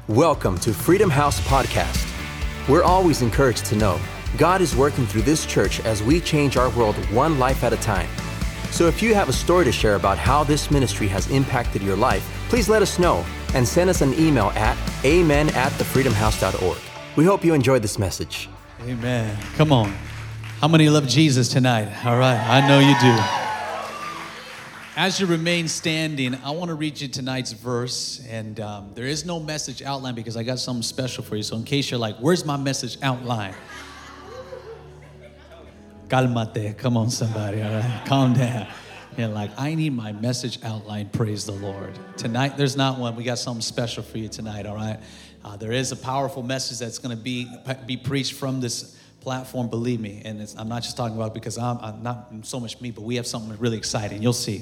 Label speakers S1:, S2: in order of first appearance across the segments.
S1: Welcome to Freedom House Podcast. We're always encouraged to know God is working through this church as we change our world one life at a time. So if you have a story to share about how this ministry has impacted your life, please let us know and send us an email at amen@thefreedomhouse.org. We hope you enjoyed this message.
S2: Amen. Come on. How many love Jesus tonight? All right. I know you do. As you remain standing, I want to read you tonight's verse. And there is no message outline because I got something special for you. So in case you're like, where's my message outline? Calmate. Come on, somebody. All right. Calm down. You're like, I need my message outline. Praise the Lord. Tonight, there's not one. We got something special for you tonight. All right. There is a powerful message that's going to be preached from this platform, believe me, and I'm not just talking about it because I'm not so much me, but we have something really exciting. You'll see.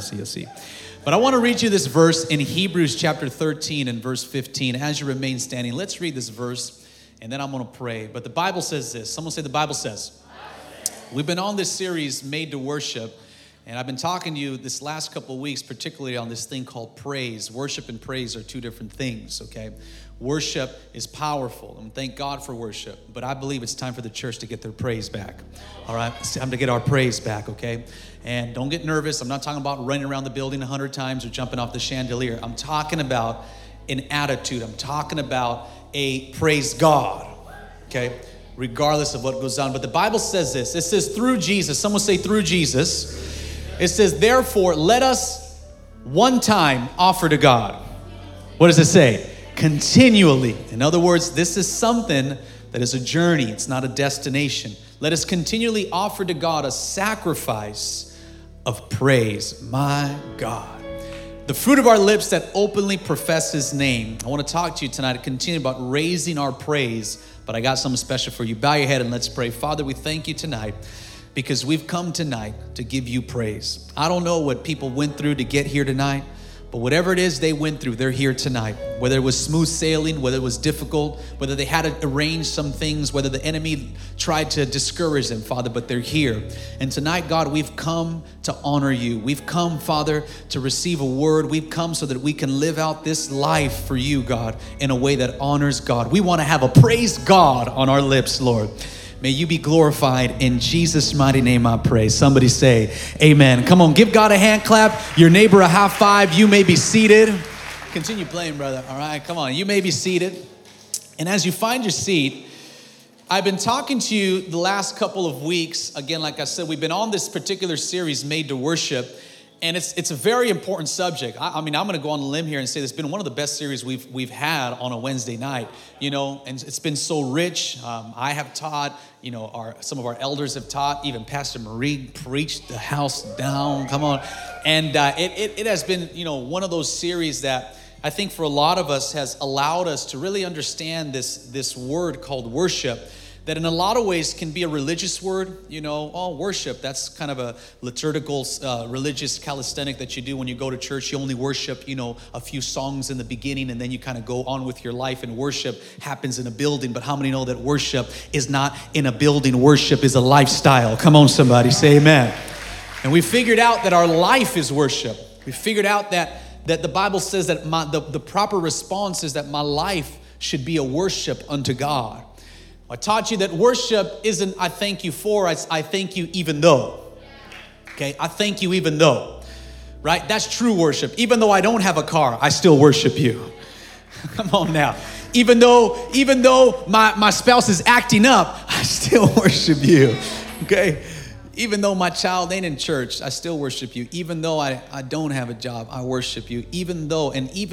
S2: But I want to read you this verse in Hebrews chapter 13 and verse 15. As you remain standing, let's read this verse, and then I'm going to pray. But the Bible says this. Someone say the Bible says. We've been on this series, Made to Worship, and I've been talking to you this last couple of weeks, particularly on this thing called praise. Worship and praise are two different things, okay? Worship is powerful, and thank God for worship. But I believe it's time for the church to get their praise back. All right, it's time to get our praise back, okay? And don't get nervous. I'm not talking about running around the building 100 times or jumping off the chandelier. I'm talking about an attitude. I'm talking about a praise God, okay? Regardless of what goes on. But the Bible says this. It says through Jesus. Someone say through Jesus. It says, therefore, let us one time offer to God. What does it say? Continually. In other words, this is something that is a journey. It's not a destination. Let us continually offer to God a sacrifice of praise. My God. The fruit of our lips that openly profess His name. I want to talk to you tonight to continue about raising our praise, but I got something special for you. Bow your head and let's pray. Father, we thank you tonight because we've come tonight to give you praise. I don't know what people went through to get here tonight, but whatever it is they went through, they're here tonight. Whether it was smooth sailing, whether it was difficult, whether they had to arrange some things, whether the enemy tried to discourage them, Father, but they're here. And tonight, God, we've come to honor you. We've come, Father, to receive a word. We've come so that we can live out this life for you, God, in a way that honors God. We want to have a praise God on our lips, Lord. May you be glorified. In Jesus' mighty name I pray. Somebody say amen. Come on, give God a hand clap. Your neighbor a high five. You may be seated. Continue playing, brother. All right, come on. You may be seated. And as you find your seat, I've been talking to you the last couple of weeks. Again, like I said, we've been on this particular series, Made to Worship. And it's a very important subject. I mean, I'm going to go on a limb here and say it's been one of the best series we've had on a Wednesday night, you know, and it's been so rich. I have taught, you know, some of our elders have taught, even Pastor Marie preached the house down. Come on. And it has been, you know, one of those series that I think for a lot of us has allowed us to really understand this word called worship, that in a lot of ways can be a religious word, you know, worship. That's kind of a liturgical, religious calisthenic that you do when you go to church. You only worship, you know, a few songs in the beginning and then you kind of go on with your life, and worship happens in a building. But how many know that worship is not in a building? Worship is a lifestyle. Come on, somebody, say amen. And we figured out that our life is worship. We figured out that the Bible says that the proper response is that my life should be a worship unto God. I taught you that worship isn't I thank you for, it's I thank you even though. Okay, I thank you even though. Right? That's true worship. Even though I don't have a car, I still worship you. Come on now. Even though my spouse is acting up, I still worship you. Okay? Even though my child ain't in church, I still worship you. Even though I don't have a job, I worship you. Even though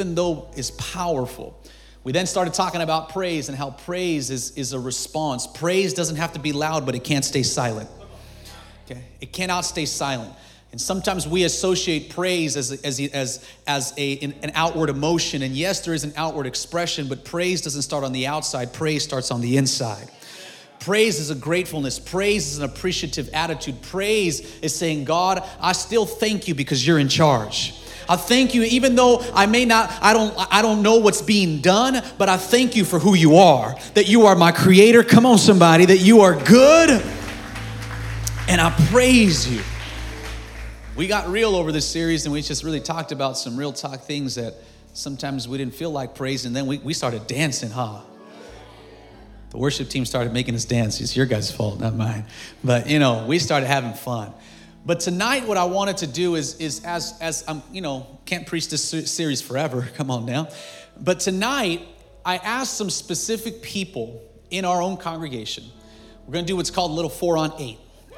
S2: is powerful. We then started talking about praise and how praise is a response. Praise doesn't have to be loud, but it can't stay silent. Okay, it cannot stay silent. And sometimes we associate praise as an outward emotion. And yes, there is an outward expression, but praise doesn't start on the outside. Praise starts on the inside. Praise is a gratefulness. Praise is an appreciative attitude. Praise is saying, God, I still thank you because you're in charge. I thank you, even though I don't know what's being done, but I thank you for who you are, that you are my creator. Come on, somebody, that you are good, and I praise you. We got real over this series, and we just really talked about some real talk things that sometimes we didn't feel like praise, and then we started dancing, huh? The worship team started making us dance. It's your guys' fault, not mine. But, we started having fun. But tonight, what I wanted to do is as I'm, can't preach this series forever. Come on now. But tonight, I asked some specific people in our own congregation. We're going to do what's called a little 4 on 8.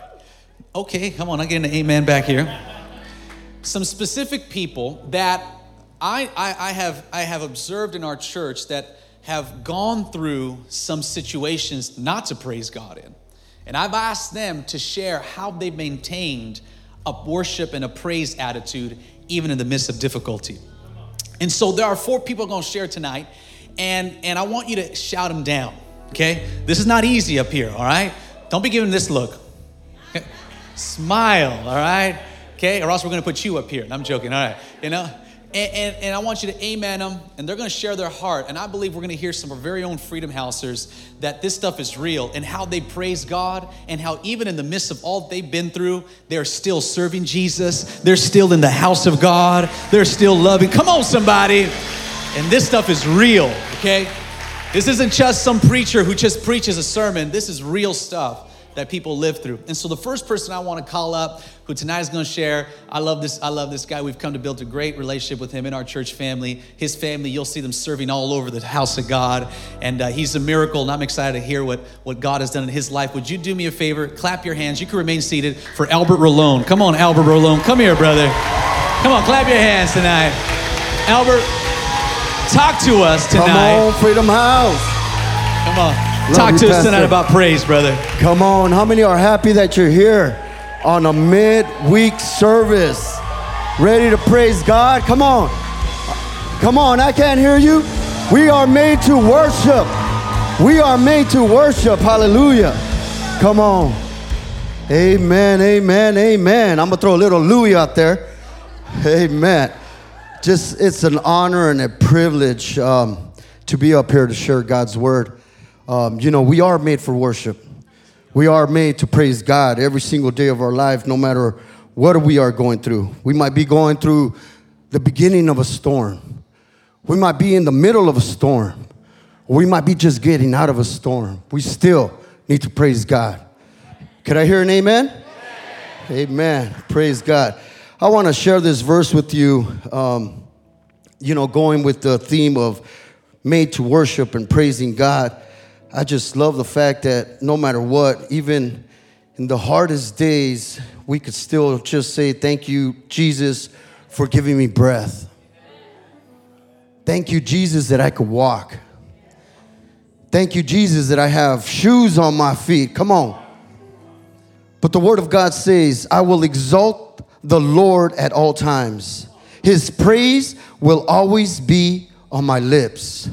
S2: Okay, come on, I get an amen back here. Some specific people that I have observed in our church that have gone through some situations not to praise God in. And I've asked them to share how they've maintained a worship and a praise attitude even in the midst of difficulty. And so there are 4 people going to share tonight, and I want you to shout them down, okay? This is not easy up here, all right? Don't be giving this look. Okay? Smile, all right? Okay, or else we're going to put you up here. And I'm joking, all right? And I want you to amen them, and they're going to share their heart. And I believe we're going to hear some of our very own Freedom Housers that this stuff is real and how they praise God and how even in the midst of all they've been through, they're still serving Jesus. They're still in the house of God. They're still loving. Come on, somebody. And this stuff is real, okay? This isn't just some preacher who just preaches a sermon. This is real stuff that people live through. And so the first person I want to call up, who tonight is going to share, I love this guy. We've come to build a great relationship with him in our church family. His family, you'll see them serving all over the house of God. And he's a miracle, and I'm excited to hear what God has done in his life. Would you do me a favor? Clap your hands. You can remain seated for Albert Rolone. Come on, Albert Rolone. Come here, brother. Come on, clap your hands tonight. Albert, talk to us tonight.
S3: Come on, Freedom House.
S2: Come on. Talk to us tonight about praise, brother.
S3: Come on. How many are happy that you're here on a midweek service? Ready to praise God? Come on. Come on. I can't hear you. We are made to worship. We are made to worship. Hallelujah. Come on. Amen, amen, amen. I'm going to throw a little Louis out there. Amen. It's an honor and a privilege to be up here to share God's word. We are made for worship. We are made to praise God every single day of our life, no matter what we are going through. We might be going through the beginning of a storm. We might be in the middle of a storm. Or we might be just getting out of a storm. We still need to praise God. Could I hear an amen? Amen. Praise God. I want to share this verse with you, going with the theme of made to worship and praising God. I just love the fact that no matter what, even in the hardest days, we could still just say, thank you, Jesus, for giving me breath. Thank you, Jesus, that I could walk. Thank you, Jesus, that I have shoes on my feet. Come on. But the word of God says, I will exalt the Lord at all times. His praise will always be on my lips.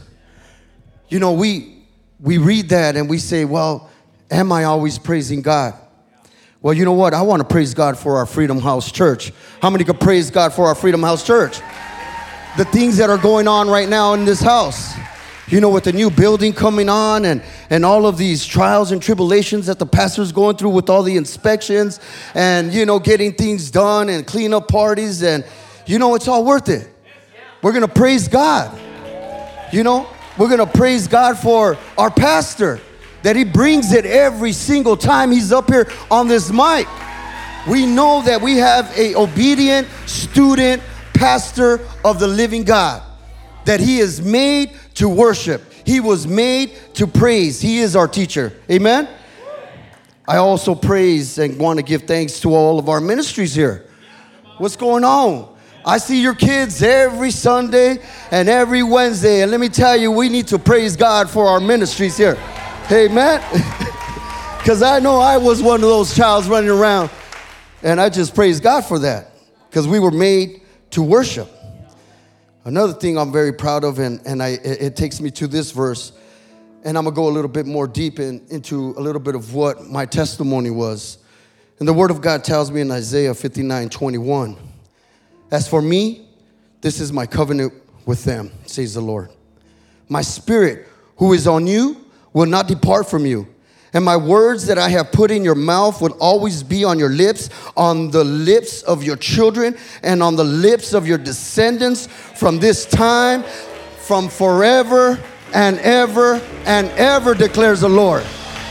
S3: We read that and we say, well, am I always praising God? Well, you know what? I want to praise God for our Freedom House Church. How many could praise God for our Freedom House Church? The things that are going on right now in this house. With the new building coming on and all of these trials and tribulations that the pastor's going through with all the inspections and, getting things done and cleanup parties. And, it's all worth it. We're going to praise God. We're going to praise God for our pastor, that he brings it every single time he's up here on this mic. We know that we have an obedient student pastor of the living God, that he is made to worship. He was made to praise. He is our teacher. Amen? I also praise and want to give thanks to all of our ministries here. What's going on? I see your kids every Sunday and every Wednesday. And let me tell you, we need to praise God for our ministries here. Amen? Because I know I was one of those childs running around. And I just praise God for that. Because we were made to worship. Another thing I'm very proud of, and it takes me to this verse. And I'm going to go a little bit more deep into a little bit of what my testimony was. And the word of God tells me in Isaiah 59:21. As for me, this is my covenant with them, says the Lord. My spirit, who is on you, will not depart from you, And my words that I have put in your mouth will always be on your lips, on the lips of your children, and on the lips of your descendants from this time, from forever and ever, declares the Lord.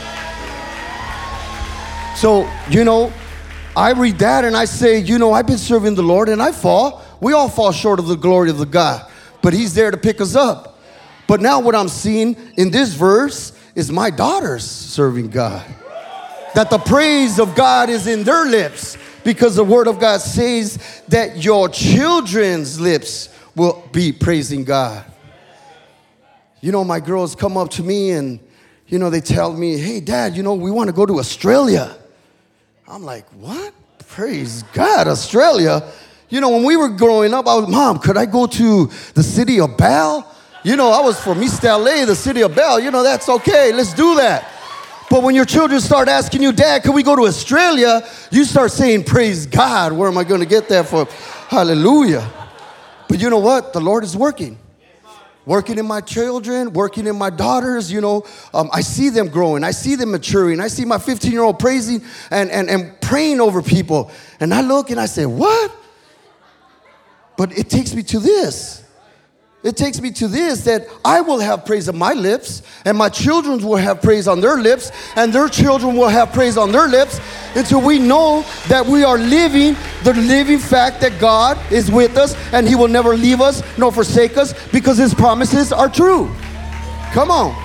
S3: So, I read that and I say, I've been serving the Lord and I fall. We all fall short of the glory of the God, but He's there to pick us up. But now what I'm seeing in this verse is my daughters serving God. That the praise of God is in their lips, because the Word of God says that your children's lips will be praising God. My girls come up to me and, they tell me, hey, Dad, we want to go to Australia. I'm like, what? Praise God, Australia. When we were growing up, I was, Mom, could I go to the city of Bell? I was from East LA, the city of Bell. That's okay. Let's do that. But when your children start asking you, Dad, can we go to Australia? You start saying, praise God. Where am I going to get that from? Hallelujah. But you know what? The Lord is working. Working in my children, working in my daughters, I see them growing. I see them maturing. I see my 15-year-old praising and praying over people. And I look and I say, what? But it takes me to this. It takes me to this, that I will have praise on my lips, and my children will have praise on their lips, and their children will have praise on their lips, until we know that we are living the living fact that God is with us, and He will never leave us nor forsake us, because His promises are true. Come on.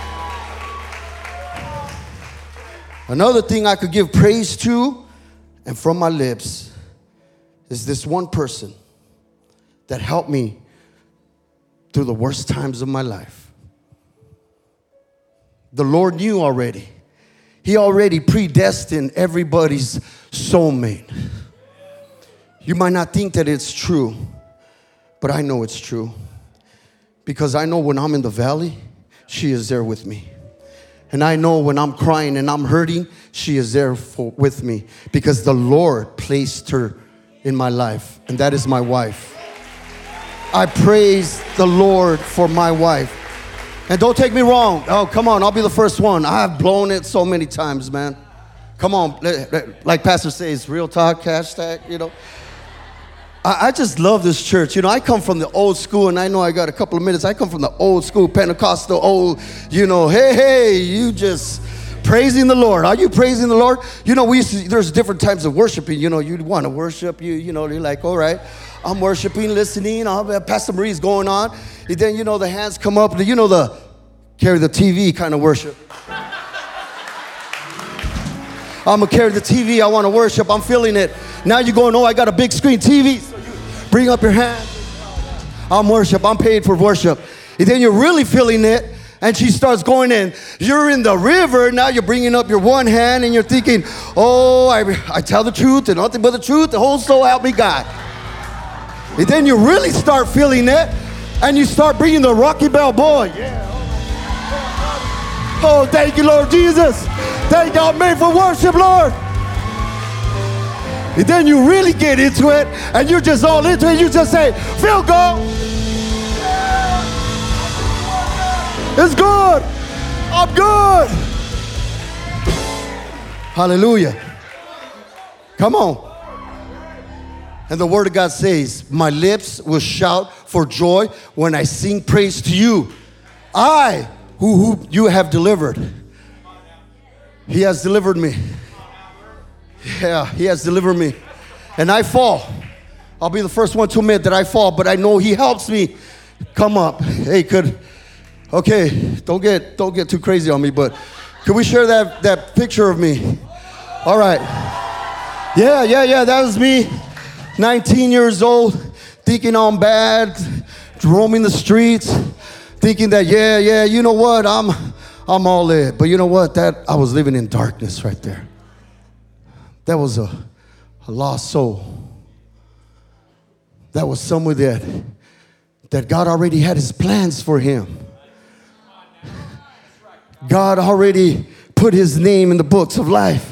S3: Another thing I could give praise to, and from my lips, is this one person that helped me through the worst times of my life. The Lord knew already. He already predestined everybody's soulmate. You might not think that it's true, but I know it's true. Because I know when I'm in the valley, she is there with me. And I know when I'm crying and I'm hurting, she is there with me. Because the Lord placed her in my life, and that is my wife. I praise the Lord for my wife. And don't take me wrong. Oh, come on, I'll be the first one. I've blown it so many times, man. Come on, like Pastor says, real talk, hashtag, I just love this church. I come from the old school, and I know I got a couple of minutes. I come from the old school, Pentecostal, old, hey, you just praising the Lord. Are you praising the Lord? There's different types of worshiping. You want to worship, you're like, all right. I'm worshiping, listening. Pastor Marie's going on. And then, the hands come up. The carry the TV kind of worship. I'm going to carry the TV. I want to worship. I'm feeling it. Now you're going, I got a big screen TV. So you bring up your hands. I'm worship. I'm paid for worship. And then you're really feeling it. And she starts going in. You're in the river. Now you're bringing up your one hand. And you're thinking, I tell the truth and nothing but the truth. The whole soul help me God. And then you really start feeling it, and you start bringing the Rocky Balboa. Yeah. Oh, thank you, Lord Jesus. Thank God made for worship, Lord. And then you really get into it, and you're just all into it. You just say, feel good. It's good. I'm good. Hallelujah. Come on. And the Word of God says, my lips will shout for joy when I sing praise to you. I, who you have delivered. He has delivered me. Yeah, He has delivered me. And I fall. I'll be the first one to admit that I fall, but I know He helps me come up. Hey, don't get too crazy on me, but could we share that picture of me? All right. Yeah, that was me. 19 years old, thinking I'm bad, roaming the streets, thinking that, you know what, I'm all in. But you know what, I was living in darkness right there. That was a lost soul. That was someone that God already had His plans for him. God already put his name in the books of life.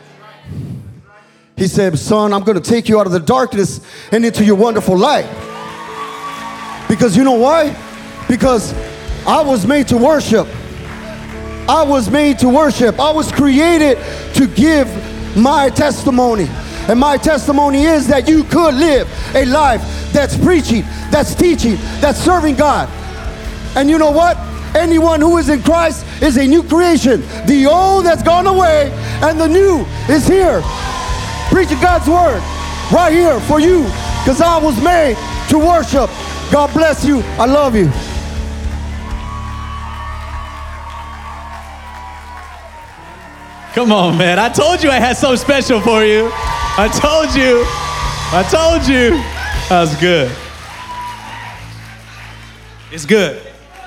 S3: He said, son, I'm going to take you out of the darkness and into your wonderful light. Because you know why? Because I was made to worship. I was made to worship. I was created to give my testimony. And my testimony is that you could live a life that's preaching, that's teaching, that's serving God. And you know what? Anyone who is in Christ is a new creation. The old has gone away and the new is here. Preaching God's word right here for you, because I was made to worship. God bless you. I love you.
S2: Come on, man. I told you I had something special for you. I told you. That was good. It's good.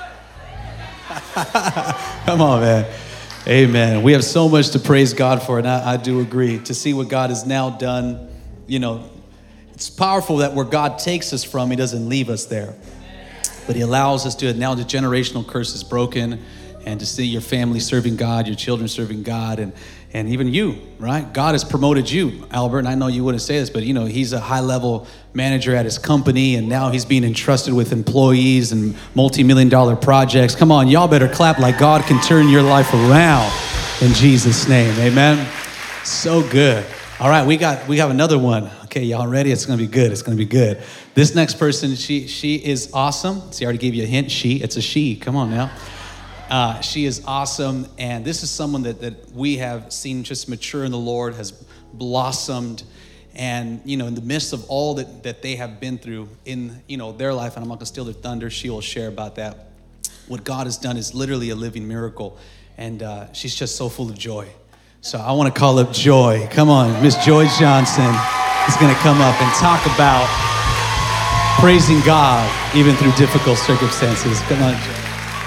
S2: Come on, man. Amen. We have so much to praise God for, and I do agree. To see what God has now done, you know, it's powerful that where God takes us from, He doesn't leave us there. But He allows us to, now the generational curse is broken, and to see your family serving God, your children serving God, and even you, right? God has promoted you, Albert, and I know you wouldn't say this, but you know, he's a high-level manager at his company, and now he's being entrusted with employees and multi-million-dollar projects. Come on, y'all better clap like God can turn your life around in Jesus' name, amen? So good. All right, we have another one. Okay, y'all ready? It's gonna be good, it's gonna be good. This next person, she is awesome. See, I already gave you a hint, it's a she, come on now. She is awesome, and this is someone that we have seen just mature in the Lord, has blossomed, and you know, in the midst of all that they have been through in, you know, their life, and I'm not gonna steal their thunder, she will share about that. What God has done is literally a living miracle, and she's just so full of joy. So I want to call up Joy. Come on, Miss Joy Johnson is gonna come up and talk about praising God even through difficult circumstances. Come on, Joy.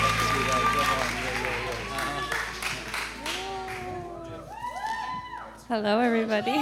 S4: Hello, everybody.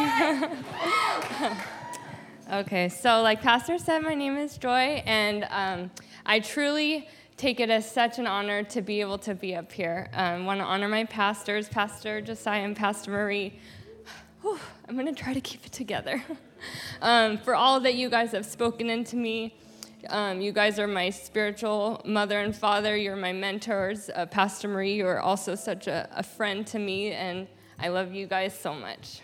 S4: Okay, so like Pastor said, my name is Joy, and I truly take it as such an honor to be able to be up here. I want to honor my pastors, Pastor Josiah and Pastor Marie. Whew, I'm going to try to keep it together. For all that you guys have spoken into me. You guys are my spiritual mother and father. You're my mentors. Pastor Marie, you're also such a friend to me, and I love you guys so much.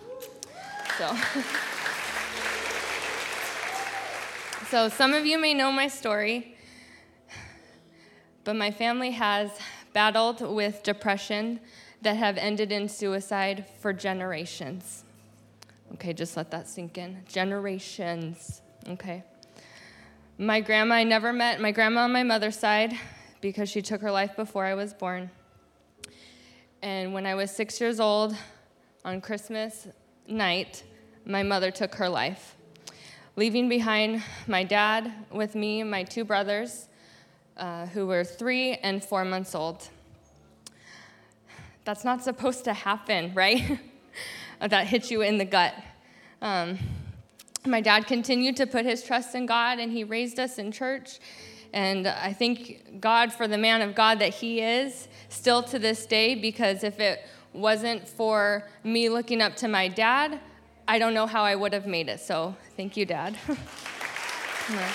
S4: So some of you may know my story, but my family has battled with depression that have ended in suicide for generations. Okay, just let that sink in. Generations, okay. My grandma, I never met my grandma on my mother's side because she took her life before I was born. And when I was 6 years old, on Christmas night, my mother took her life, leaving behind my dad with me and my two brothers, who were 3 and 4 months old. That's not supposed to happen, right? That hits you in the gut. My dad continued to put his trust in God, and he raised us in church. And I thank God for the man of God that he is still to this day, because if it wasn't for me looking up to my dad, I don't know how I would have made it. So thank you, Dad. Yeah.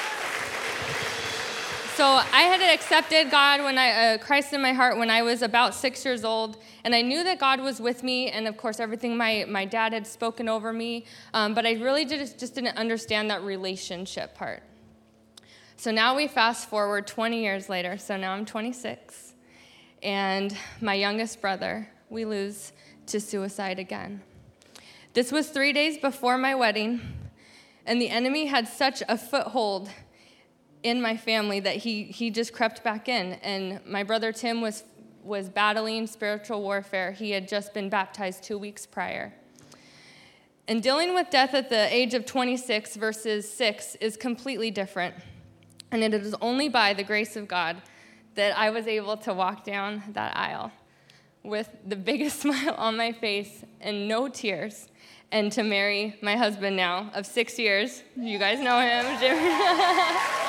S4: So I had accepted God Christ in my heart when I was about 6 years old, and I knew that God was with me, and of course everything my dad had spoken over me, but I really just didn't understand that relationship part. So now we fast forward 20 years later, so now I'm 26, and my youngest brother, we lose to suicide again. This was 3 days before my wedding, and the enemy had such a foothold in my family that he just crept back in. And my brother Tim was battling spiritual warfare. He had just been baptized 2 weeks prior. And dealing with death at the age of 26 versus 6 is completely different. And it is only by the grace of God that I was able to walk down that aisle with the biggest smile on my face and no tears, and to marry my husband now of 6 years. You guys know him, Jimmy.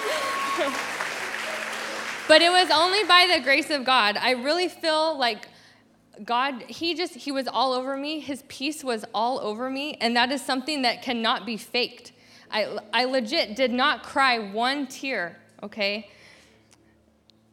S4: But it was only by the grace of God. I really feel like God, he was all over me. His peace was all over me, and that is something that cannot be faked. I legit did not cry one tear, okay?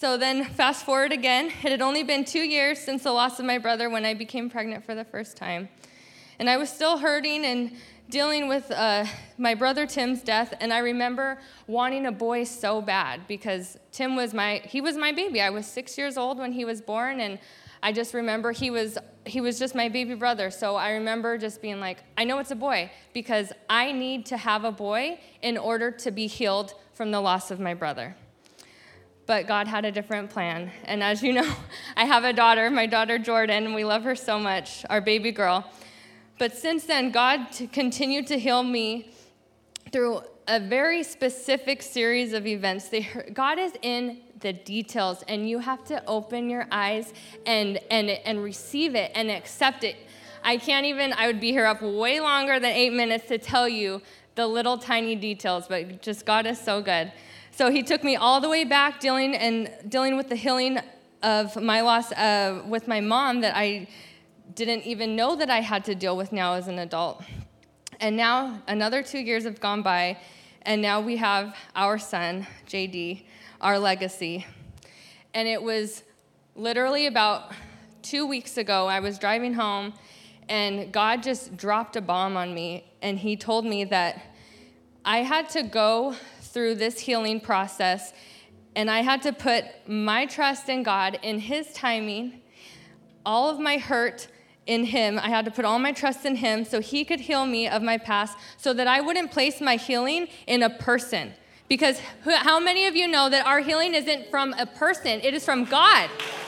S4: So then fast forward again. It had only been 2 years since the loss of my brother when I became pregnant for the first time. And I was still hurting and dealing with my brother Tim's death. And I remember wanting a boy so bad because Tim was my baby. I was 6 years old when he was born, and I just remember he was just my baby brother. So I remember just being like, I know it's a boy because I need to have a boy in order to be healed from the loss of my brother. But God had a different plan. And as you know, I have a daughter, my daughter Jordan, and we love her so much, our baby girl. But since then, God continued to heal me through a very specific series of events. God is in the details, and you have to open your eyes and receive it and accept it. I would be here up way longer than 8 minutes to tell you the little tiny details, but just God is so good. So he took me all the way back dealing with the healing of my loss with my mom that I didn't even know that I had to deal with now as an adult. And now another 2 years have gone by, and now we have our son, JD, our legacy. And it was literally about 2 weeks ago, I was driving home, and God just dropped a bomb on me, and he told me that I had to go through this healing process, and I had to put my trust in God, in his timing, all of my hurt in him. I had to put all my trust in him so he could heal me of my past, so that I wouldn't place my healing in a person. Because how many of you know that our healing isn't from a person, it is from God?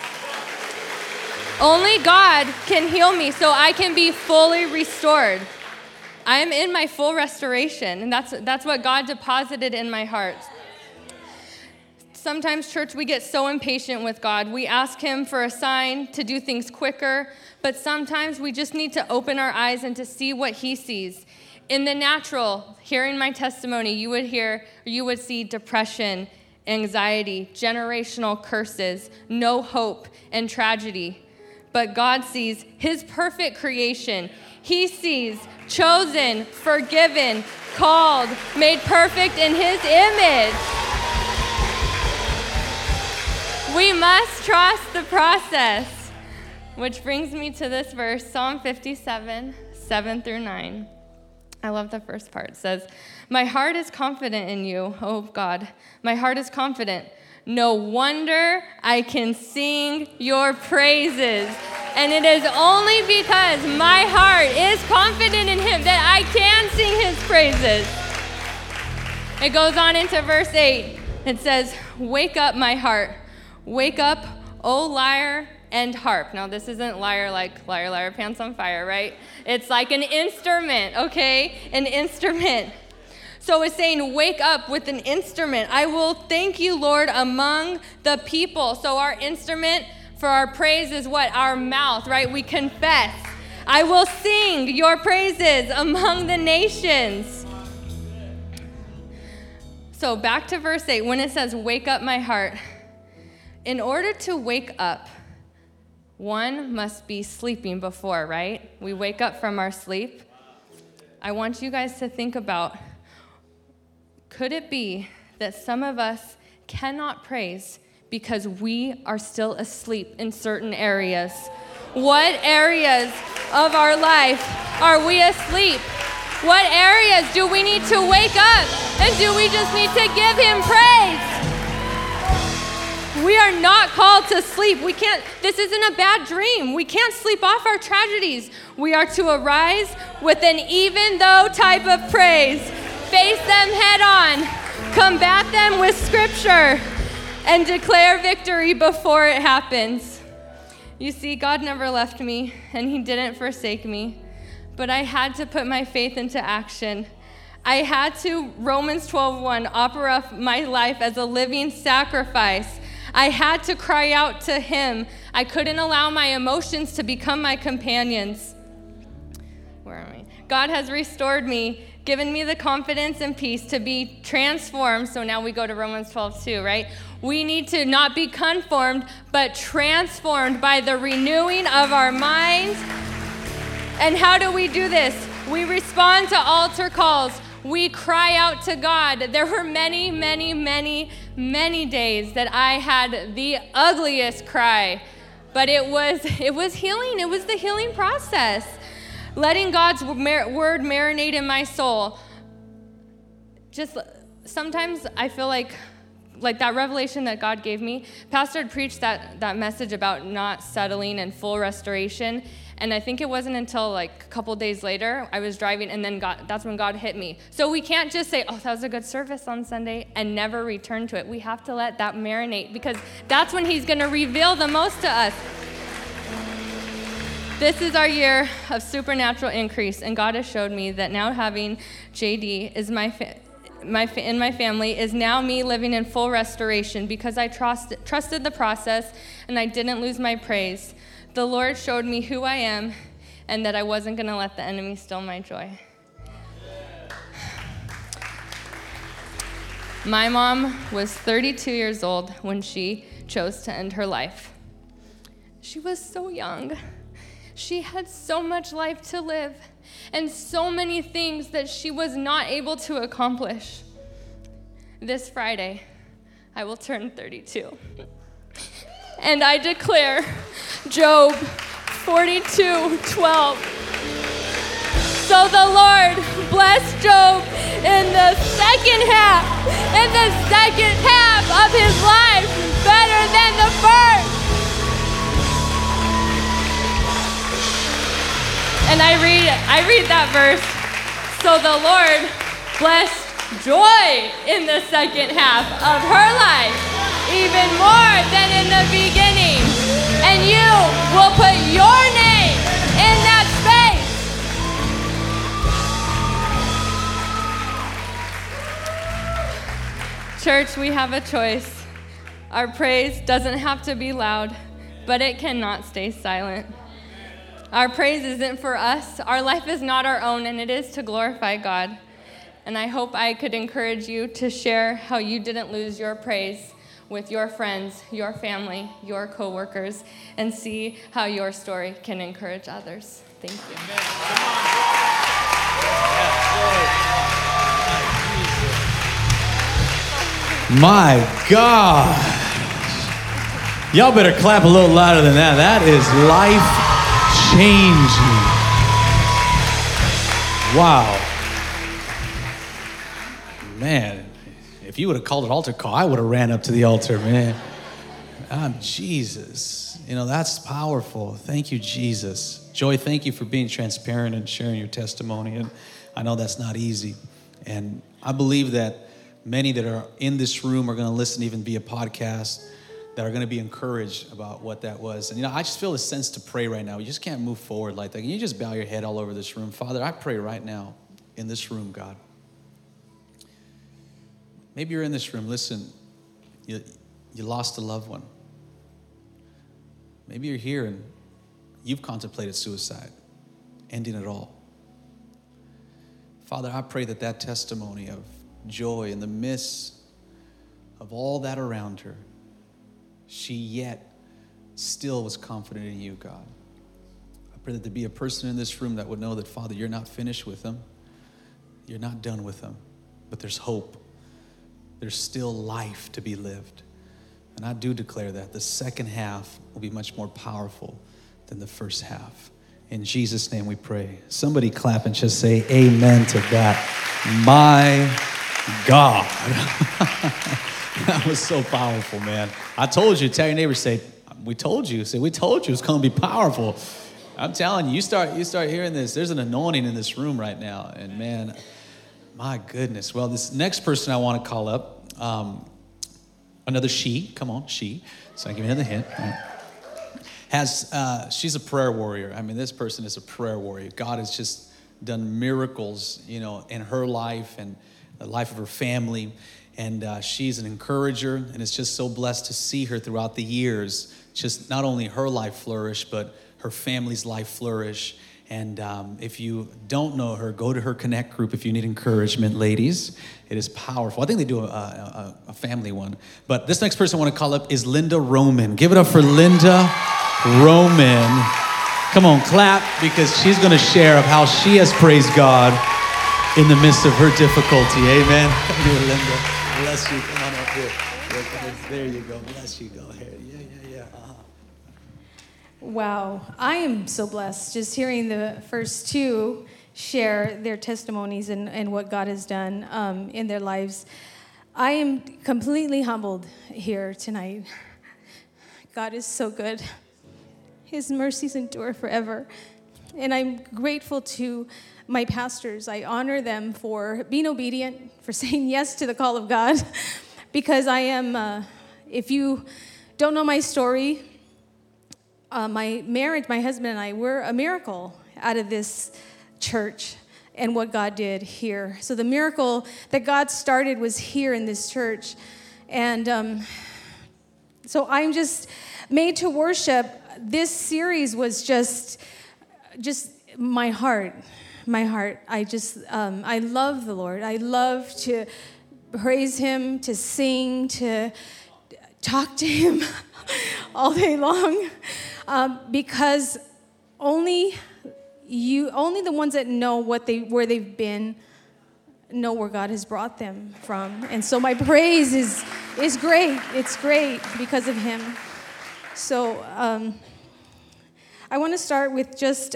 S4: Only God can heal me so I can be fully restored. I am in my full restoration, and that's what God deposited in my heart. Sometimes, church, we get so impatient with God. We ask him for a sign to do things quicker, but sometimes we just need to open our eyes and to see what he sees. In the natural, hearing my testimony, you would see depression, anxiety, generational curses, no hope, and tragedy. But God sees his perfect creation. He sees chosen, forgiven, called, made perfect in his image. We must trust the process. Which brings me to this verse, Psalm 57, 7-9. I love the first part. It says, my heart is confident in you, oh God. My heart is confident. No wonder I can sing your praises. And it is only because my heart is confident in him that I can sing his praises. It goes on into verse 8. It says, wake up, my heart. Wake up, O lyre and harp. Now, this isn't lyre like liar, liar, pants on fire, right? It's like an instrument, okay? An instrument. So it's saying, wake up with an instrument. I will thank you, Lord, among the people. So our instrument for our praise is what? Our mouth, right? We confess. I will sing your praises among the nations. So back to verse 8, when it says, wake up my heart. In order to wake up, one must be sleeping before, right? We wake up from our sleep. I want you guys to think about, could it be that some of us cannot praise because we are still asleep in certain areas? What areas of our life are we asleep? What areas do we need to wake up? And do we just need to give him praise? We are not called to sleep. This isn't a bad dream. We can't sleep off our tragedies. We are to arise with an even though type of praise. Face them head on. Combat them with scripture. And declare victory before it happens. You see, God never left me, and he didn't forsake me. But I had to put my faith into action. I had to, Romans 12:1, offer up my life as a living sacrifice. I had to cry out to him. I couldn't allow my emotions to become my companions. Where am I? God has restored me, given me the confidence and peace to be transformed. So now we go to Romans 12:2, right? We need to not be conformed, but transformed by the renewing of our minds. And how do we do this? We respond to altar calls. we cry out to God. There were many, many, many, many days that I had the ugliest cry, but it was healing. It was the healing process. Letting God's word marinate in my soul. Just sometimes I feel like that revelation that God gave me, Pastor had preached that message about not settling and full restoration. And I think it wasn't until like a couple days later, I was driving, and then that's when God hit me. So we can't just say, oh, that was a good service on Sunday, and never return to it. We have to let that marinate, because that's when he's going to reveal the most to us. This is our year of supernatural increase, and God has showed me that now having JD is in my family is now me living in full restoration, because I trusted the process and I didn't lose my praise. The Lord showed me who I am and that I wasn't going to let the enemy steal my joy. My mom was 32 years old when she chose to end her life. She was so young. She had so much life to live and so many things that she was not able to accomplish. This Friday, I will turn 32. And I declare Job 42:12. So the Lord blessed Job in the second half of his life better than the first. And I read that verse. So the Lord blessed joy in the second half of her life, even more than in the beginning. And you will put your name in that space. Church, we have a choice. Our praise doesn't have to be loud, but it cannot stay silent. Our praise isn't for us. Our life is not our own, and it is to glorify God. And I hope I could encourage you to share how you didn't lose your praise with your friends, your family, your coworkers, and see how your story can encourage others. Thank you.
S2: My God. Y'all better clap a little louder than that. That is life-changing. Wow. Man, if you would have called an altar call, I would have ran up to the altar, man. Jesus. You know, that's powerful. Thank you, Jesus. Joy, thank you for being transparent and sharing your testimony. And I know that's not easy. And I believe that many that are in this room are going to listen even via podcast that are going to be encouraged about what that was. And, you know, I just feel a sense to pray right now. You just can't move forward like that. Can you just bow your head all over this room? Father, I pray right now in this room, God. Maybe you're in this room, listen, you lost a loved one. Maybe you're here and you've contemplated suicide, ending it all. Father, I pray that that testimony of joy in the midst of all that around her, she yet still was confident in you, God. I pray that there be a person in this room that would know that, Father, you're not finished with them. You're not done with them, but there's hope. There's still life to be lived. And I do declare that the second half will be much more powerful than the first half. In Jesus' name we pray. Somebody clap and just say amen to that. My God. That was so powerful, man. I told you, tell your neighbor, say, we told you. Say, we told you it's going to be powerful. I'm telling you, you start hearing this. There's an anointing in this room right now. And man, my goodness. Well, this next person I want to call up, another she, come on, she. So I give you another hint. She's a prayer warrior. I mean, this person is a prayer warrior. God has just done miracles, you know, in her life and the life of her family. And she's an encourager, and it's just so blessed to see her throughout the years. Just not only her life flourish, but her family's life flourish. And if you don't know her, go to her Connect group if you need encouragement, ladies. It is powerful. I think they do a family one. But this next person I want to call up is Linda Roman. Give it up for Linda Roman. Come on, clap, because she's going to share of how she has praised God in the midst of her difficulty. Amen. Come here, Linda. Bless you. Come on up here. There you go. Bless you. Go ahead. Yeah. Uh-huh.
S5: Wow. I am so blessed just hearing the first two share their testimonies and what God has done in their lives. I am completely humbled here tonight. God is so good. His mercies endure forever. And I'm grateful to my pastors. I honor them for being obedient, for saying yes to the call of God. Because I am, if you don't know my story, my marriage, my husband and I, we're a miracle out of this church and what God did here. So the miracle that God started was here in this church. And so I'm just made to worship. This series was just my heart. I love the Lord. I love to praise Him, to sing, to talk to Him all day long, because only the ones that know where they've been, know where God has brought them from. And so my praise is great. It's great because of Him. So I want to start with just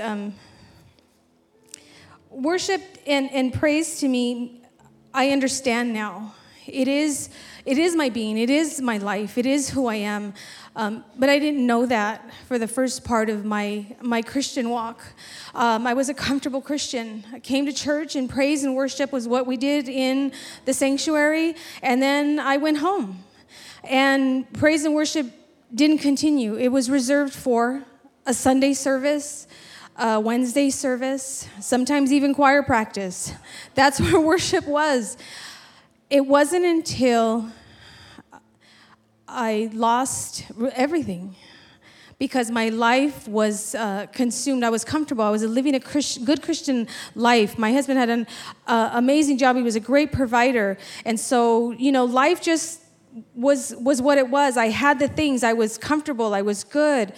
S5: worship and praise. To me, I understand now. It is my being. It is my life. It is who I am. But I didn't know that for the first part of my Christian walk. I was a comfortable Christian. I came to church, and praise and worship was what we did in the sanctuary. And then I went home. And praise and worship didn't continue. It was reserved for a Sunday service, a Wednesday service, sometimes even choir practice. That's where worship was. It wasn't until I lost everything, because my life was consumed. I was comfortable. I was living a good Christian life. My husband had an amazing job. He was a great provider. And so, life just was what it was. I had the things. I was comfortable. I was good.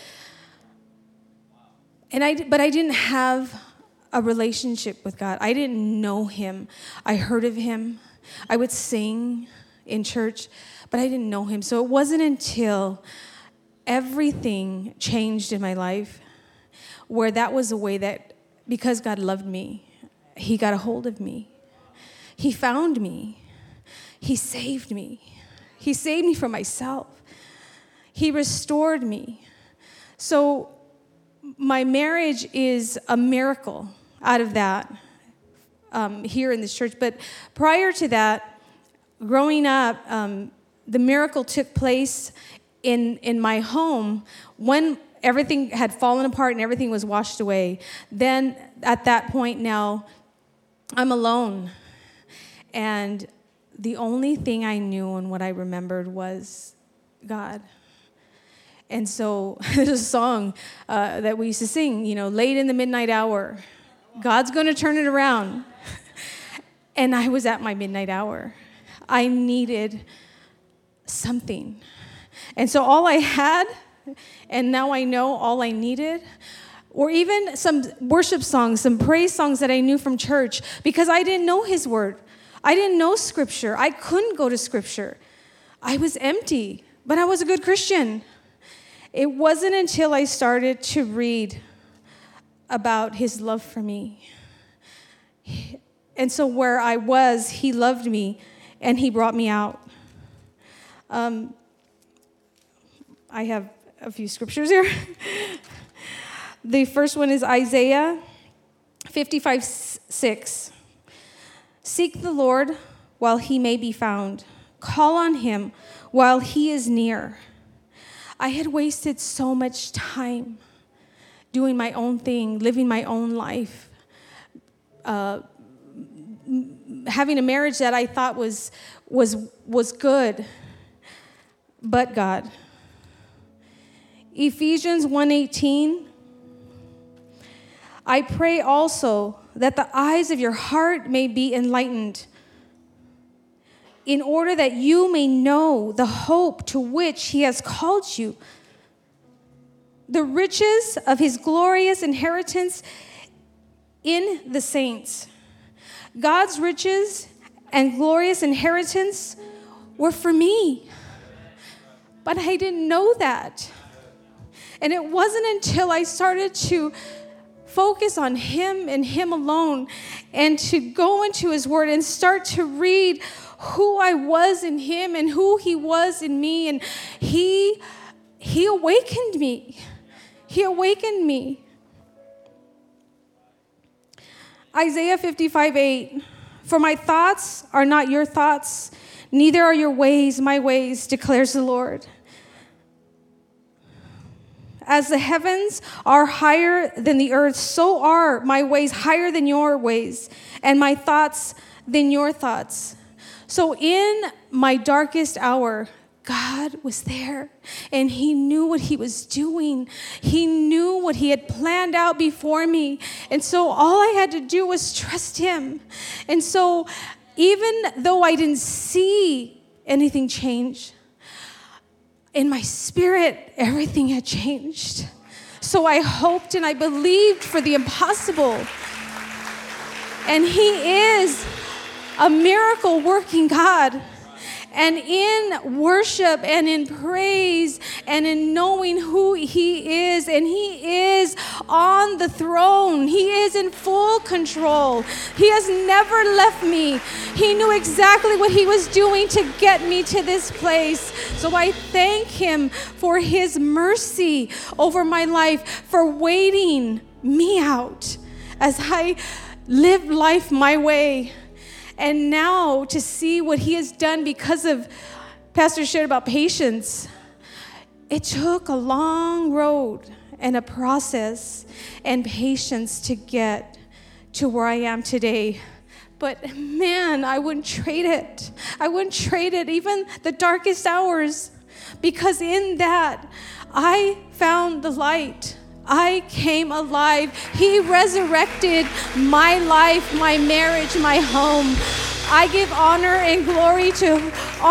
S5: But I didn't have a relationship with God. I didn't know Him. I heard of Him. I would sing in church, but I didn't know Him. So it wasn't until everything changed in my life where that was a way that, because God loved me, He got a hold of me. He found me. He saved me. He saved me from myself. He restored me. So my marriage is a miracle out of that here in this church. But prior to that, growing up, the miracle took place in my home when everything had fallen apart and everything was washed away. Then at that point now, I'm alone. And the only thing I knew and what I remembered was God. And so there's a song that we used to sing, late in the midnight hour. God's going to turn it around. And I was at my midnight hour. I needed something. And so all I had, and now I know all I needed, or even some worship songs, some praise songs that I knew from church, because I didn't know His word. I didn't know Scripture. I couldn't go to Scripture. I was empty, but I was a good Christian. It wasn't until I started to read about His love for me. And so where I was, He loved me, and He brought me out. I have a few scriptures here. The first one is Isaiah 55:6. Seek the Lord while He may be found. Call on Him while He is near. I had wasted so much time doing my own thing, living my own life, having a marriage that I thought was good, but God. Ephesians 1:18. I pray also that the eyes of your heart may be enlightened, in order that you may know the hope to which He has called you, the riches of His glorious inheritance in the saints, God's riches and glorious inheritance were for me. But I didn't know that. And it wasn't until I started to focus on Him and Him alone and to go into His Word and start to read who I was in Him and who He was in me. And He awakened me. He awakened me. Isaiah 55:8. For my thoughts are not your thoughts, neither are your ways my ways, declares the Lord. As the heavens are higher than the earth, so are my ways higher than your ways, and my thoughts than your thoughts. So in my darkest hour, God was there, and He knew what He was doing. He knew what He had planned out before me. And so all I had to do was trust Him. And so even though I didn't see anything change, in my spirit, everything had changed. So I hoped and I believed for the impossible. And He is a miracle working God. And in worship and in praise and in knowing who He is, and He is on the throne. He is in full control. He has never left me. He knew exactly what He was doing to get me to this place. So I thank Him for His mercy over my life, for waiting me out as I live life my way. And now to see what He has done because of, Pastor shared about patience. It took a long road and a process and patience to get to where I am today. But man, I wouldn't trade it. I wouldn't trade it, even the darkest hours, because in that, I found the light. I came alive. He resurrected my life, my marriage, my home. I give honor and glory to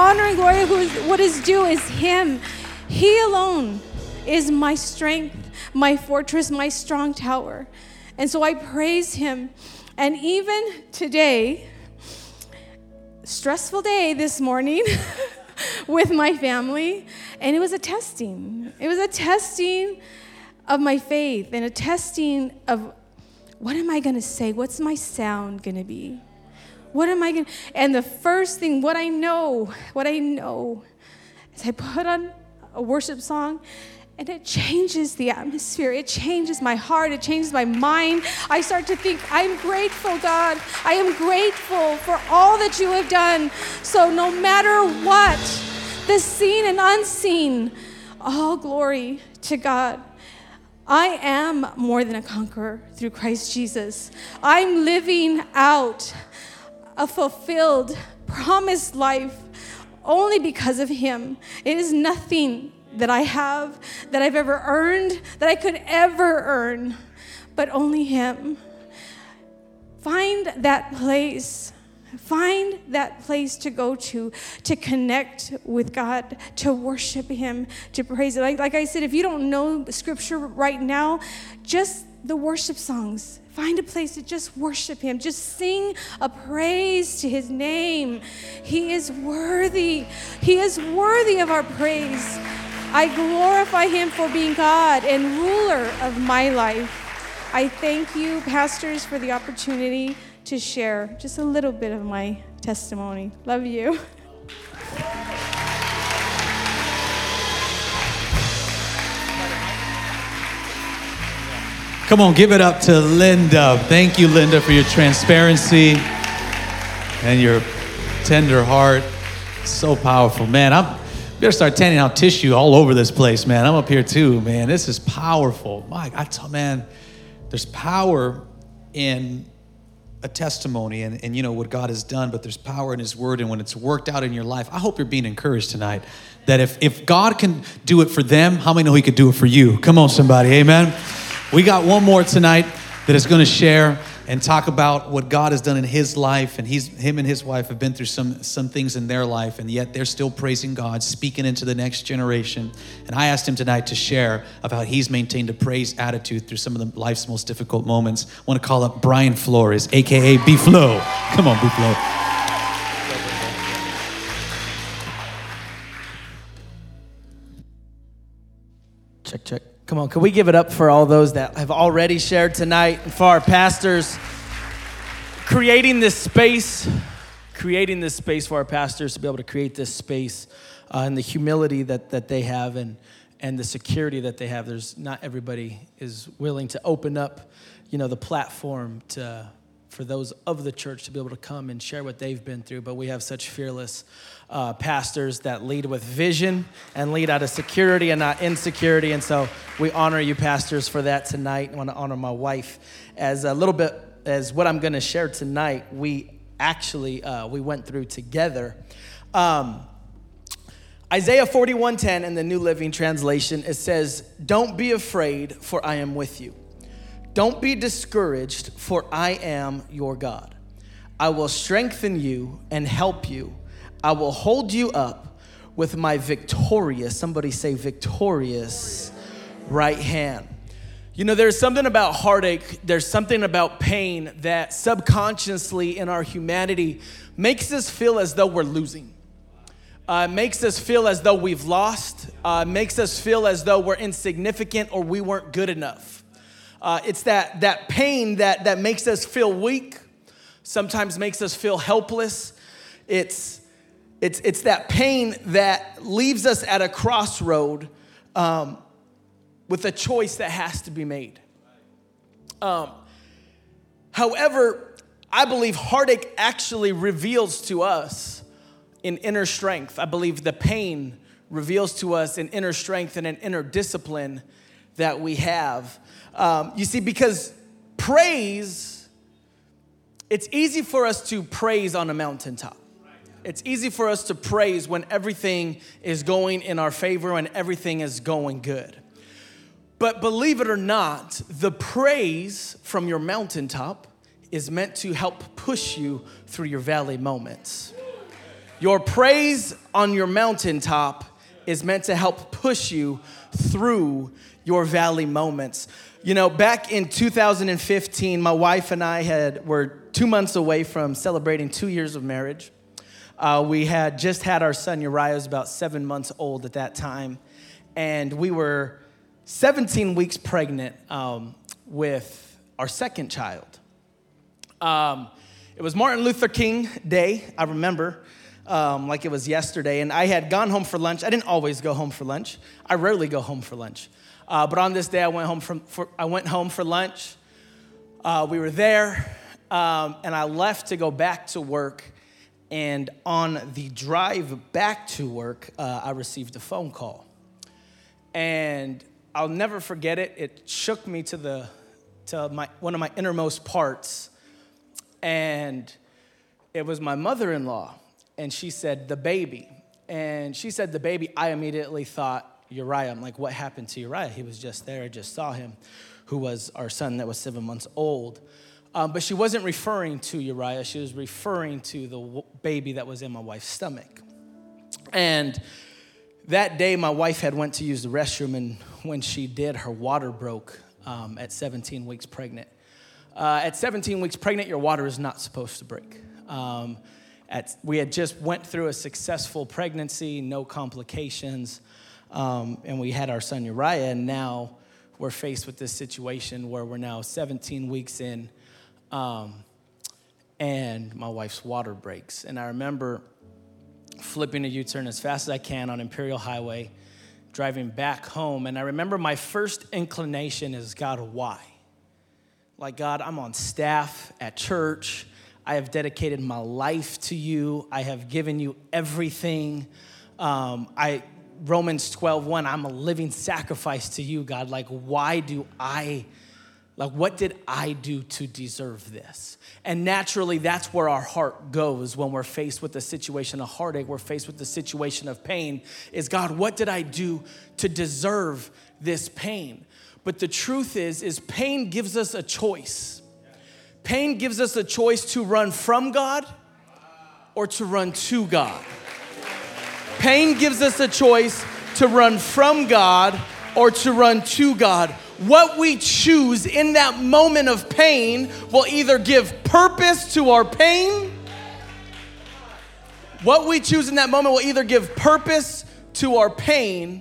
S5: what is due is Him. He alone is my strength, my fortress, my strong tower. And so I praise Him. And even today, stressful day this morning with my family, and it was a testing. It was a testing of my faith and a testing of what am I going to say? What's my sound going to be? What am I going to... And the first thing, what I know is I put on a worship song and it changes the atmosphere. It changes my heart. It changes my mind. I start to think, I'm grateful, God. I am grateful for all that you have done. So no matter what, the seen and unseen, all glory to God. I am more than a conqueror through Christ Jesus. I'm living out a fulfilled, promised life only because of Him. It is nothing that I have, that I've ever earned, that I could ever earn, but only Him. Find that place. Find that place to go to connect with God, to worship Him, to praise Him. Like I said, if you don't know Scripture right now, just the worship songs. Find a place to just worship Him. Just sing a praise to His name. He is worthy. He is worthy of our praise. I glorify Him for being God and ruler of my life. I thank you, pastors, for the opportunity to share just a little bit of my testimony. Love you.
S2: Come on, give it up to Linda. Thank you, Linda, for your transparency and your tender heart. So powerful, man. I better start handing out tissue all over this place, man. I'm up here too, man. This is powerful. Man, there's power in a testimony and you know what God has done, but there's power in His word, and when it's worked out in your life, I hope you're being encouraged tonight that if God can do it for them, how many know He could do it for you? Come on, somebody, amen. We got one more tonight that is going to share and talk about what God has done in his life. And him and his wife have been through some things in their life, and yet they're still praising God, speaking into the next generation. And I asked him tonight to share of how he's maintained a praise attitude through some of the life's most difficult moments. I want to call up Brian Flores, AKA B-Flow. Come on, B-Flow.
S6: Check, check. Come on, can we give it up for all those that have already shared tonight, and for our pastors creating this space for our pastors to be able to create this space and the humility that they have and the security that they have. There's not everybody is willing to open up, the platform for those of the church to be able to come and share what they've been through. But we have such fearless pastors that lead with vision and lead out of security and not insecurity. And so we honor you, pastors, for that tonight. I want to honor my wife as a little bit as what I'm going to share tonight. We actually, we went through together. Isaiah 41:10 in the New Living Translation, it says, "Don't be afraid, for I am with you. Don't be discouraged, for I am your God. I will strengthen you and help you. I will hold you up with my victorious," somebody say victorious, "right hand." There's something about heartache, there's something about pain that subconsciously in our humanity makes us feel as though we're losing. Makes us feel as though we've lost, makes us feel as though we're insignificant or we weren't good enough. It's that pain that makes us feel weak, sometimes makes us feel helpless. It's that pain that leaves us at a crossroad with a choice that has to be made. However, I believe heartache actually reveals to us an inner strength. I believe the pain reveals to us an inner strength and an inner discipline that we have. You see, because praise, it's easy for us to praise on a mountaintop. It's easy for us to praise when everything is going in our favor and everything is going good. But believe it or not, the praise from your mountaintop is meant to help push you through your valley moments. Your praise on your mountaintop is meant to help push you through your valley moments. Back in 2015, my wife and I were 2 months away from celebrating 2 years of marriage. We had just had our son Uriah, was about 7 months old at that time, and we were 17 weeks pregnant with our second child. It was Martin Luther King Day, I remember, like it was yesterday, and I had gone home for lunch. I didn't always go home for lunch. I rarely go home for lunch. But on this day, I went home for lunch. We were there, and I left to go back to work. And on the drive back to work, I received a phone call. And I'll never forget it. It shook me to one of my innermost parts. And it was my mother-in-law. And she said, "The baby." And she said, "The baby." I immediately thought, Uriah. I'm like, what happened to Uriah? He was just there. I just saw him, who was our son that was 7 months old. But she wasn't referring to Uriah. She was referring to the baby that was in my wife's stomach. And that day, my wife had went to use the restroom, and when she did, her water broke at 17 weeks pregnant. At 17 weeks pregnant, your water is not supposed to break. We had just went through a successful pregnancy, no complications. And we had our son Uriah, and now we're faced with this situation where we're now 17 weeks in, and my wife's water breaks. And I remember flipping a U-turn as fast as I can on Imperial Highway, driving back home. And I remember my first inclination is, God, why? Like, God, I'm on staff at church. I have dedicated my life to you. I have given you everything. Romans 12:1, I'm a living sacrifice to you, God. Like, what did I do to deserve this? And naturally, that's where our heart goes when we're faced with a situation of heartache, we're faced with the situation of pain, is, God, what did I do to deserve this pain? But the truth is pain gives us a choice. Pain gives us a choice to run from God or to run to God. Pain gives us a choice to run from God or to run to God. What we choose in that moment of pain will either give purpose to our pain. What we choose in that moment will either give purpose to our pain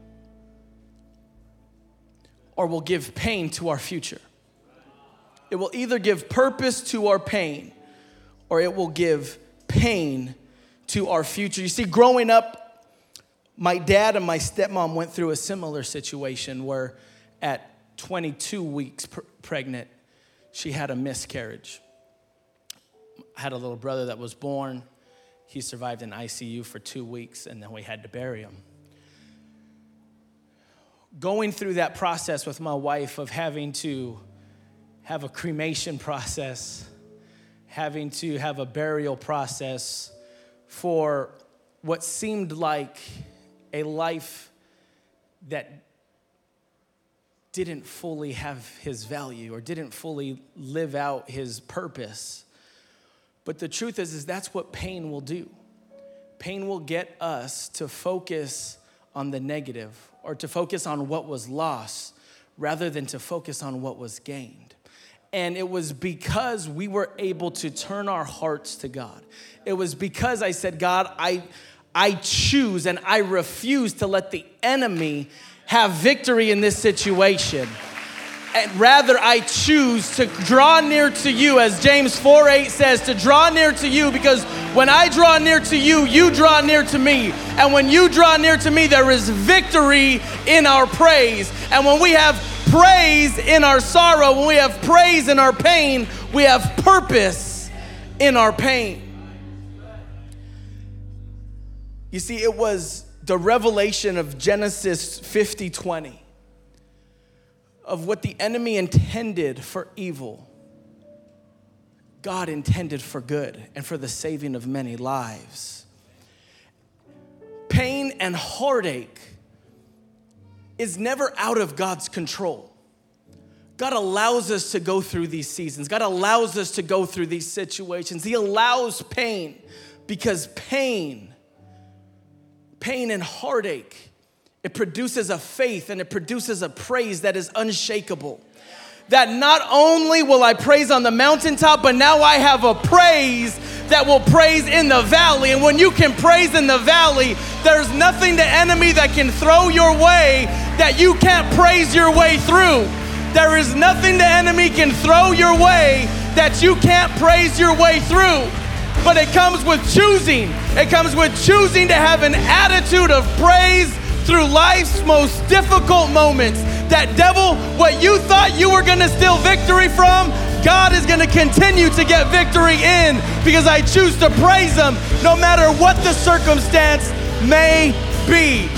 S6: or will give pain to our future. It will either give purpose to our pain or it will give pain to our future. You see, growing up, my dad and my stepmom went through a similar situation where at 22 weeks pregnant, she had a miscarriage. I had a little brother that was born. He survived in ICU for 2 weeks, and then we had to bury him. Going through that process with my wife of having to have a cremation process, having to have a burial process for what seemed like a life that didn't fully have his value or didn't fully live out his purpose. But the truth is that's what pain will do. Pain will get us to focus on the negative or to focus on what was lost rather than to focus on what was gained. And it was because we were able to turn our hearts to God. It was because I said, God, I choose and I refuse to let the enemy have victory in this situation. And rather, I choose to draw near to you, as James 4:8 says, to draw near to you, because when I draw near to you, you draw near to me. And when you draw near to me, there is victory in our praise. And when we have praise in our sorrow, when we have praise in our pain, we have purpose in our pain. You see, it was the revelation of Genesis 50:20. Of what the enemy intended for evil, God intended for good and for the saving of many lives. Pain and heartache is never out of God's control. God allows us to go through these seasons. God allows us to go through these situations. He allows pain because pain and heartache, it produces a faith and it produces a praise that is unshakable. That not only will I praise on the mountaintop, but now I have a praise that will praise in the valley. And when you can praise in the valley, there's nothing the enemy that can throw your way that you can't praise your way through. There is nothing the enemy can throw your way that you can't praise your way through. But it comes with choosing. It comes with choosing to have an attitude of praise through life's most difficult moments. That devil, what you thought you were gonna steal victory from, God is gonna continue to get victory in because I choose to praise him no matter what the circumstance may be.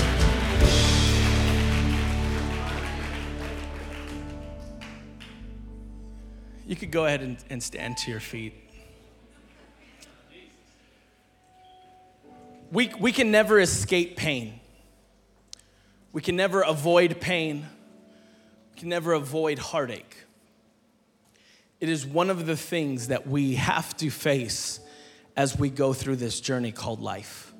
S6: You could go ahead and stand to your feet. We can never escape pain. We can never avoid pain. We can never avoid heartache. It is one of the things that we have to face as we go through this journey called life.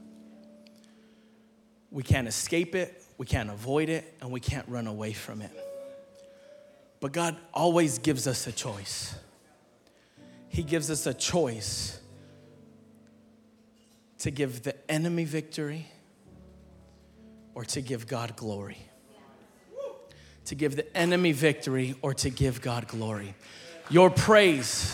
S6: We can't escape it, we can't avoid it, and we can't run away from it. But God always gives us a choice. He gives us a choice to give the enemy victory or to give God glory. To give the enemy victory or to give God glory. Your praise,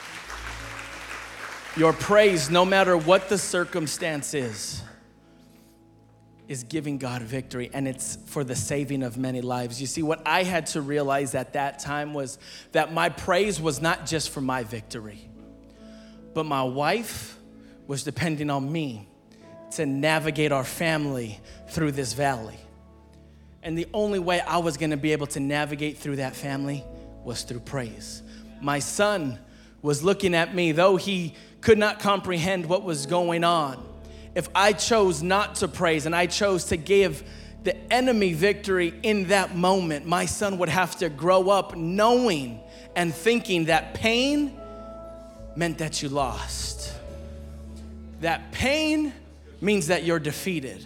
S6: no matter what the circumstance is giving God victory, and it's for the saving of many lives. You see, what I had to realize at that time was that my praise was not just for my victory, but my wife was depending on me to navigate our family through this valley. And the only way I was gonna be able to navigate through that family was through praise. My son was looking at me, though he could not comprehend what was going on. If I chose not to praise and I chose to give the enemy victory in that moment, my son would have to grow up knowing and thinking that pain meant that you lost. That pain means that you're defeated.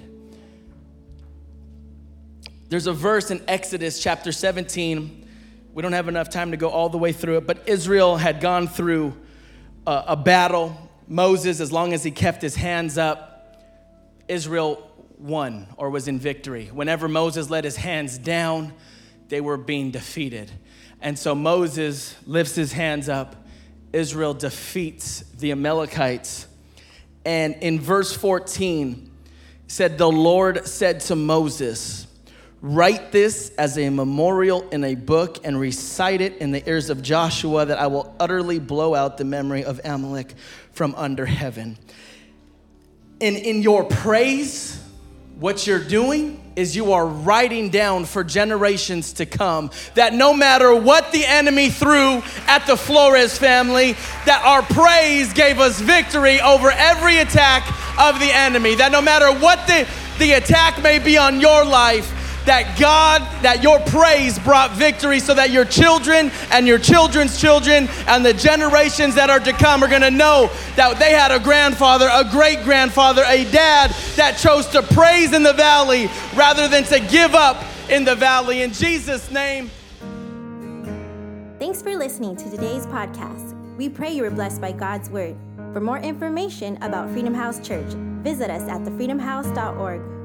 S6: There's a verse in Exodus chapter 17. We don't have enough time to go all the way through it, but Israel had gone through a battle. Moses, as long as he kept his hands up, Israel won or was in victory. Whenever Moses let his hands down, they were being defeated. And so Moses lifts his hands up. Israel defeats the Amalekites. And in verse 14, said, the Lord said to Moses, write this as a memorial in a book and recite it in the ears of Joshua, that I will utterly blow out the memory of Amalek from under heaven. And in your praise, what you're doing is you are writing down for generations to come that no matter what the enemy threw at the Flores family, that our praise gave us victory over every attack of the enemy. That no matter what the attack may be on your life, that your praise brought victory, so that your children and your children's children and the generations that are to come are going to know that they had a grandfather, a great-grandfather, a dad that chose to praise in the valley rather than to give up in the valley. In Jesus' name.
S7: Thanks for listening to today's podcast. We pray you were blessed by God's word. For more information about Freedom House Church, visit us at thefreedomhouse.org.